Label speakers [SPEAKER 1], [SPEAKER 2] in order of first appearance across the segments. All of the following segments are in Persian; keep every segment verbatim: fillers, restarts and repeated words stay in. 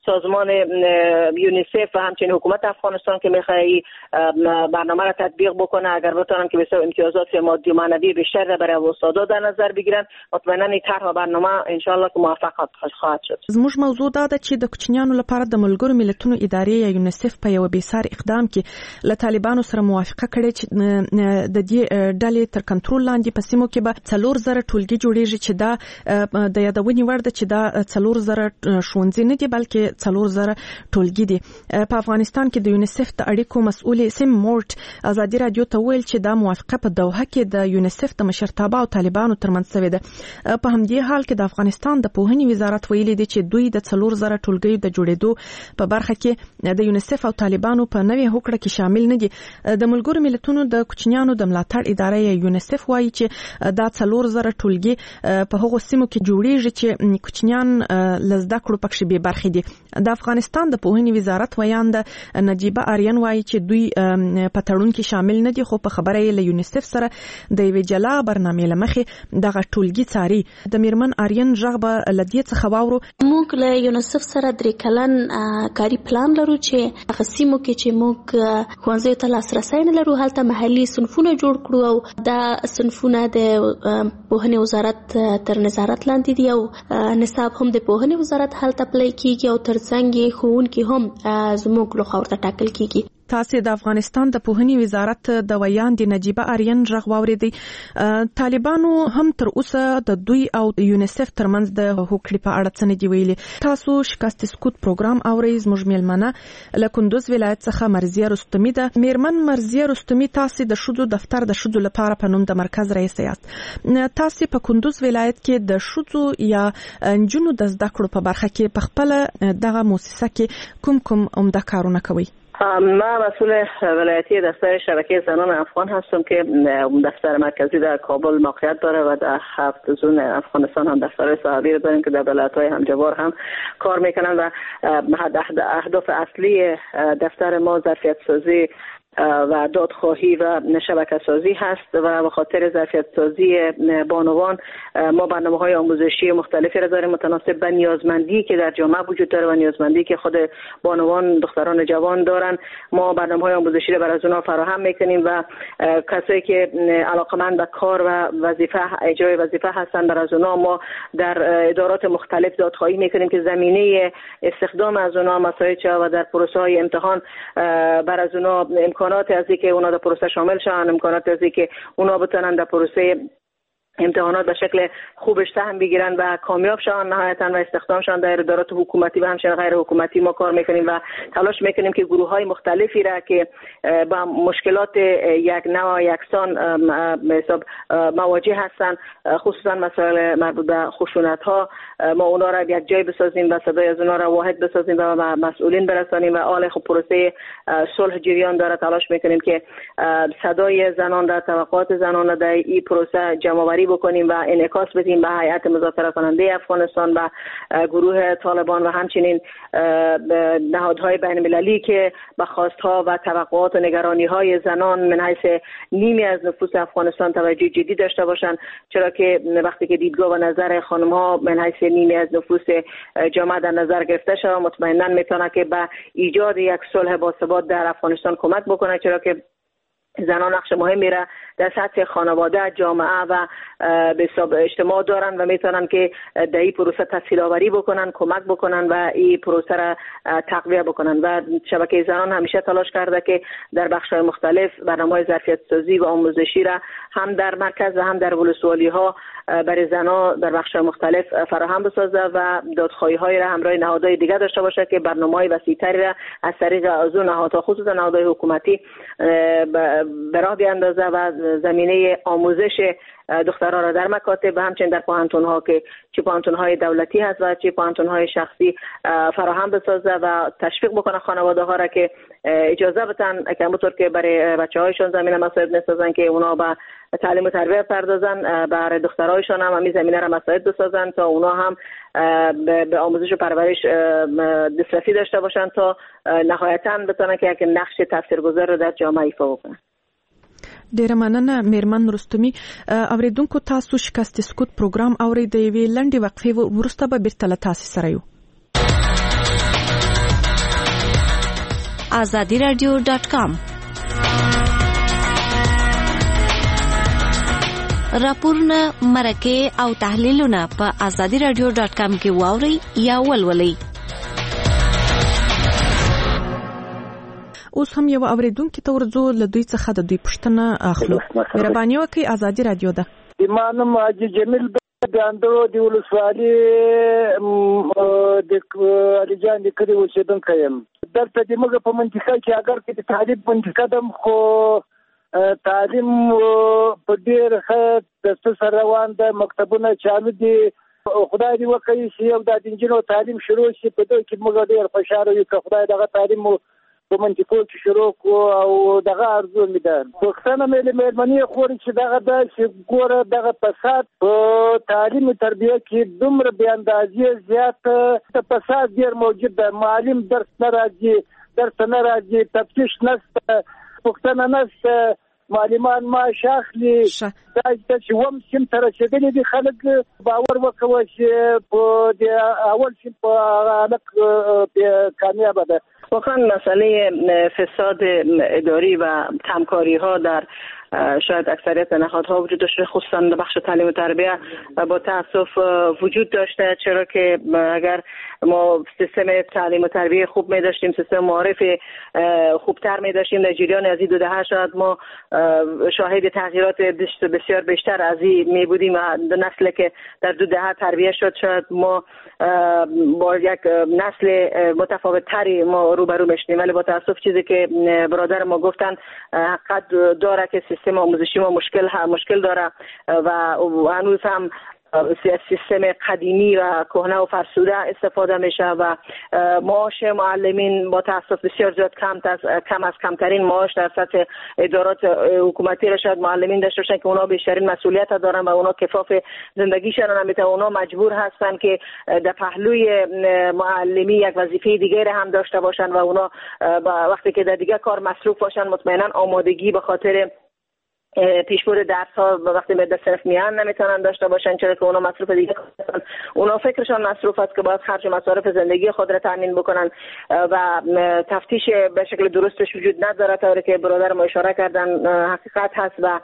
[SPEAKER 1] سازمان یونیسف و همچنین حکومت افغانستان که میخواد برنامه را تطبیق بکنه، اگر بتونن که بسیار امتیازات مادی و معنوی بیشتر را برای استادا در نظر بگیرن، مطمئنا این طرح و برنامه ان شاء الله که موفق خواهد شد.
[SPEAKER 2] زموږ موضوع دا ده چې د کوچنیانو لپاره د ملګرو ملتونو ادارې یا یونیسف په یو بیسار اقدام کې له طالبانو سره موافقه کړې چې د دې ډلې تر کنټرول لاندې په سیمو کې به څلور زره ټولګي جوړیږي چې دا د یادونې وړ ده چې دا څلور زره ښوونځي نه دي بلکې څلور زره ټولګي دي. په افغانستان کې د یونیسف د اړیکو مسؤل سیم مورټ ازادي رادیو ته ویل چې دا موافقه په دوحه کې د یونیسف د مشرتابه او طالبانو ترمنځ شوې ده. په همدې حال کې د افغانستان د پوهنې وزارت ویلي دی چې دوی د څلور زره ټولګیو د جوړېدو په برخه کې د یونیسف او طالبانو په نوې هوکړه کې شامل نه دي. د ملګرو ملتونو د کوچنیانو د ملاتړ ادارې یونیسف وایي چې دا څلور زره ټولګي په هغو سیمو کې جوړیږي چې کوچنیان لزده کړو پکې به برخه دي. د افغانستان د پوهنې وزارت ویاند نجیبه آریان وایي چې دوی په تړون کې شامل نه دي، خو په خبره یې له یونیسف سره د یوې جلا برنامې لمخې دغه ټولګي څاري. د میرمن آریان ژغ به له دې څخه واورو.
[SPEAKER 3] موږ له یونیسف سره درې کلن کاري پلان لرو چې هغه سیمو کې چې موږ ښوونځیو ته لاسرسی نه لرو هلته محلي صنفونه جوړ کړو او دا صنفونه د پوهنې وزارت تر نظارت لاندې دي او نصاب هم د پوهنې وزارت هلته پلی کیږي او ترڅنګ یې ښوونکي هم زموږ لخوا ورته ټاکل کیږي.
[SPEAKER 2] تاسو د افغانستان د پوهنې وزارت د ویاند نجیبه آریان ژغ واوریدي. طالبانو هم تر اوسه د دوی او یونیسف ترمنځ د هوکړې په اړه څه نه دی ویلي. تاسو شکست سکوت پروګرام اورئ. زموږ میلمنه له کندوز ولایت څخه مرزیه رستمی ده. میرمن مرزیه رستمی، تاسو د شذو دفتر د شذو لپاره په نوم د مرکز رئیس یاست. تاسو په کندوز ولایت کې د شذو یا نجونو د زده کړو په برخه کې په خپل دغه مؤسسه کې کوم کوم عمده کارونه کوي؟
[SPEAKER 1] من مسئول ولایتی دفتر شبکه زنان افغان هستم که دفتر مرکزی در کابل موقعیت داره و در هفت زون افغانستان هم دفتر صاحبی رو داریم که در ولایت‌های همجوار هم کار میکنن و اهداف اصلی دفتر ما ظرفیت سازی و دادخواهی و شبکه سازی هست و به خاطر ظرفیت سازی بانوان ما برنامه‌های آموزشی مختلفی را داریم متناسب به نیازمندی که در جامعه وجود داره و نیازمندی که خود بانوان دختران جوان دارن. ما برنامه‌های آموزشی را برای اونها فراهم میکنیم و کسایی که علاقمند به کار و وظیفه اجرای وظیفه هستن برای اونها ما در ادارات مختلف دادخواهی میکنیم که زمینه استخدام از اونها مساعد شود و در پروسه‌های امتحان برای اونها امکانات از اینکه اونا در پروسه شامل شن، امکانات از اینکه اونا بتونن در پروسه امتحانات به شکل خوبش سهم بگیرن و کامیاب شون نهایتا و استخدام شون در ادارات حکومتی و همچنین غیر حکومتی. ما کار میکنیم و تلاش میکنیم که گروه های مختلفی را که با مشکلات یک نوع یکسان حساب مواجه هستن، خصوصا مسائل مربوط به خشونت ها، ما اونا را یک جای بسازیم و صدای از اونا را واحد بسازیم و مسئولین برسانیم و آل خب پروسه صلح جریان داره. تلاش میکنیم که صدای زنان را، توقعات زنان را در این پروسه جمع آوری بکنیم و انعکاس بدیم به هیئت مذاکره کننده افغانستان و گروه طالبان و همچنین نهادهای بین المللی که به خواستها و توقعات و نگرانی های زنان من حیث نیمی از نفوس افغانستان توجه جدی داشته باشند، چرا که وقتی که دیدگاه و نظر خانم ها من حیث نیمی از نفوس جامعه در نظر گرفته شود مطمئنا میتونه که به ایجاد یک صلح باثبات در افغانستان کمک بکنه، چرا که زنان نقش مهمی را در سطح خانواده، جامعه و به حساب اجتماع دارن و میتونن که در این پروسه تسهیل آوری بکنن، کمک بکنن و این پروسه را تقویت بکنن. و شبکه زنان همیشه تلاش کرده که در بخش‌های مختلف برنامه‌های ظرفیت سازی و آموزشی را هم در مرکز و هم در ولسوالی‌ها برای زنان در بخش‌های مختلف فراهم بسازه و دادخواهی‌های را همراه نهادهای دیگر داشته باشه که برنامه‌های وسیع‌تری را از طریق از اون نهادها خصوصا نهادهای حکومتی به راه بیاندازه و زمینه آموزش دخترها را در مکاتب و همچنین در پوهنتون‌ها که چه پوهنتون‌های دولتی هست و چه پوهنتون‌های شخصی فراهم بسازه و تشویق بکنه خانواده‌ها را که اجازه بدن که همونطور که برای بچه‌هایشون زمینه مساعد بسازن که اونا با تعلیم و تربیت پردازن، برای دخترایشون هم همین زمینه را مساعد بسازن تا اونا هم به آموزش و پرورش دسترسی داشته باشن تا نهایتاً بتونن که یک نقش تاثیرگذار را در جامعه ایفا بکنن.
[SPEAKER 2] ډیره مننه میرمن رستمی. اوریدونکو تاسو شکست سکوت پروګرام اوري د یوې لنډې وقفې وروسته به بیرته له تاسو سره یو.
[SPEAKER 4] آزادی رادیو دات کام. راپورونه، مرکه او تحلیلونه په آزادی رادیو دات کام کې واورئ یا ولولئ.
[SPEAKER 2] اوس هم یو اوریدونکو ته ورځو له دوی څخه د دوی پوښتنه اخلو. مهرباني وکړئ، آزادی رادیو ده.
[SPEAKER 5] ایمانم حاجی جمیل باندې د ولسوالۍ د الیجان د کړي اوسیدونکی یم. دلته د موږ په منطقه کې اگر کې د تعلیم منطقه دم خو تعلیم په ډېر ښه دسته سره روان ده، مکتبونه چالو دي. خدای دې وکړي چې یو د انجینو تعلیم شروع شي، په دې کې موږ ډېر خوشاله یو چې خدای دغه تعلیم په منطقو کې شروع کو او دغه ارزو مې ده. پښتنه مې مېرمنې خوري چې دغه د چې ګوره دغه فساد په تعلیم تربیه کې دومره بې اندازې زیات فساد ډېر موجود ده. معلم درس نه راځي، درس نه راځي، تفتیش نشته، پښتنه نشته، معلمان معاش اخلي. دا چې وم سیم ته رسېدلي دي، خلک باور وکوي چې په د اول سیم په هغه کامیابه ده.
[SPEAKER 1] واقعا مسئله فساد اداری و کمکاری ها در شاید اکثریت نهادها وجود داشته، خصوصا در بخش تعلیم و تربیه با تاسف وجود داشته، چرا که اگر ما سیستم تعلیم و تربیه خوب می داشتیم، سیستم معارف خوبتر می داشتیم در جریان از این دو دهه، شاید ما شاهد تغییرات بسیار بیشتر از این می بودیم. نسلی که در دو دهه تربیه شد، شاید ما با یک نسل متفاوت تری ما روبرو میشیم. ولی با تاسف چیزی که برادر ما گفتن حقیقت داره که سیستم آموزشی ما مشکل مشکل داره و هنوز هم سیستم قدیمی و کهنه و فرسوده استفاده میشه و معاش معلمین با تاسف بسیار زیاد کم از کم از کمترین معاش در سطح ادارات حکومتی را شاید معلمین داشته باشن که اونا بیشترین مسئولیت دارن و اونا کفاف زندگیشون نمیتونن. اونا مجبور هستن که در پهلوی معلمی یک وظیفه دیگه هم داشته باشن و اونا وقتی که در دیگه کار مصروف باشن مطمئنا آمادگی به خاطر پیشبرد درس ها وقتی به دست صرف میان نمیتونن داشته باشن، چرا که اونا مصروف دیگه هستن. اونا فکرشان مصروف است که باید خرج مصارف زندگی خود را تامین بکنن و تفتیش به شکل درستش وجود نداره. طوری که برادر ما اشاره کردن حقیقت هست و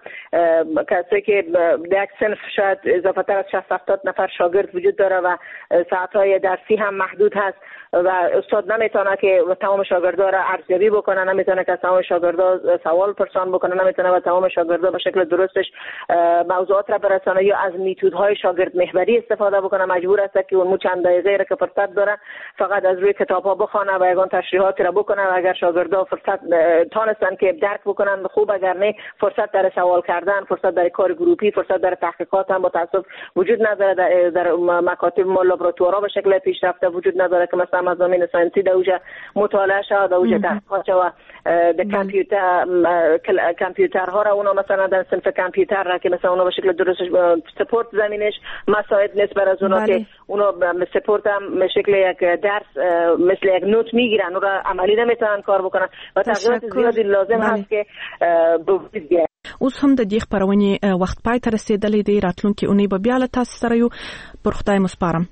[SPEAKER 1] کسی که در یک صنف شاید اضافه تر از شصت هفتاد نفر شاگرد وجود داره و ساعت های درسی هم محدود هست و استاد نمیتونه که تمام شاگردا را ارزیابی بکنه، نمیتونه که تمام شاگردا سوال پرسان بکنه، نمیتونه و تمام شاگردا به شکل درستش موضوعات را برسانه یا از میتودهای شاگرد محوری استفاده بکنه. مجبور است که اون چند دقیقه را که فرصت داره فقط از روی کتاب‌ها بخونه و یگان تشریحات را بکنه و اگر شاگردا فرصت تانستن که درک بکنن خوب، اگر نه فرصت در سوال کردن، فرصت در کار گروپی، فرصت در تحقیقات هم با تاسف وجود نداره. در, در مکاتب ما لابراتوارها به شکل پیشرفته وجود نداره که مثلا مضامین ساینسی در اوجه مطالعه شد، در اوجه تحقیقات شد. در کامپیوتر کامپیوترها را اونا مثلا در صنف کامپیوتر را که مثلا اونا به شکل درست سپورت زمینش مساعد نیست برای اونا که اونا سپورت هم به شکل یک درس مثل یک نوت میگیرن، اون را عملی نمیتونن کار بکنن و تغییرات زیادی لازم هست که بوجود بیاد.
[SPEAKER 2] اوس هم د دې خبرونې وخت پای ته رسیدلې دی. راتلونکي اونۍ به بیا له تاسو سره یو. پر خدای مو سپارم.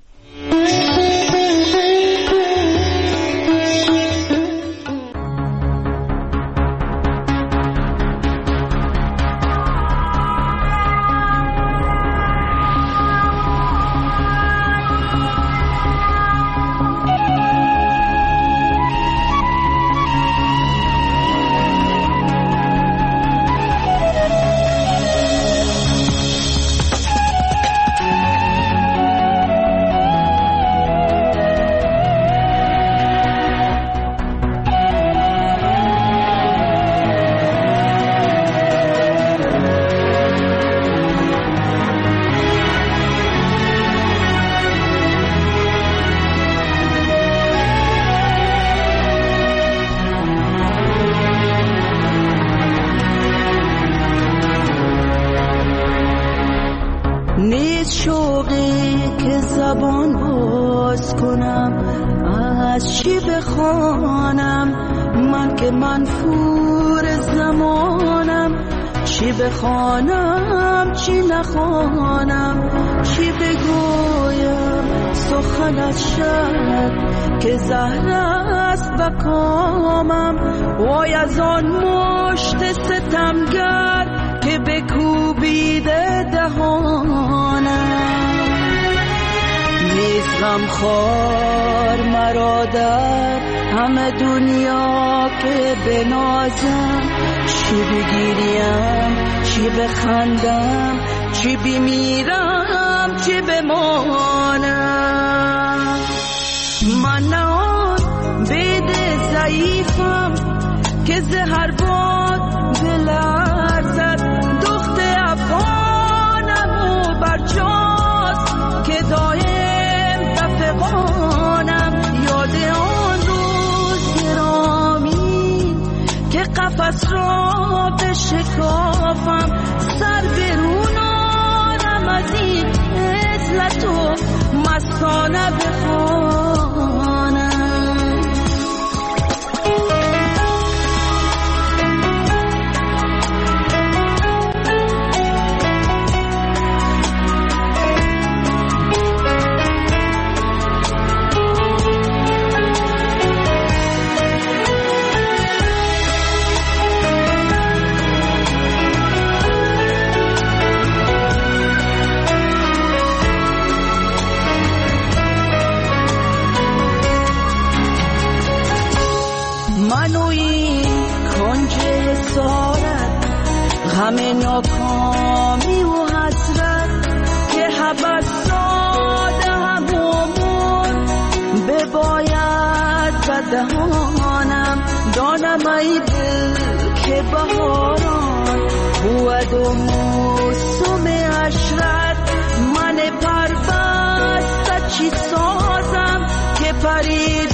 [SPEAKER 6] بخوانم چی نخوانم، چی بگویم سخنت شد که زهر است بکامم، وای از آن مشت ستمگر که بکوبیده دهانم. نیست غمخوار مرا در همه دنیا که بنازم، چی بگیریم چی بخندم، چی بمیرم چی بمانم. من نه آن بید ضعیفم که زهر باد بلرزد، دخت افغانم و برجاست که دایم بفغانم. یاد آن روز گرامی که قفس را بشکافم، سر برون آرم از این عزلت و مستانه بخوانم. همه ناکامی و حسرت که حبس داده همون بباید بدهانم. دانم ای دل که بهاران بود و موسم عشرت، من پربسته چی سازم که پرید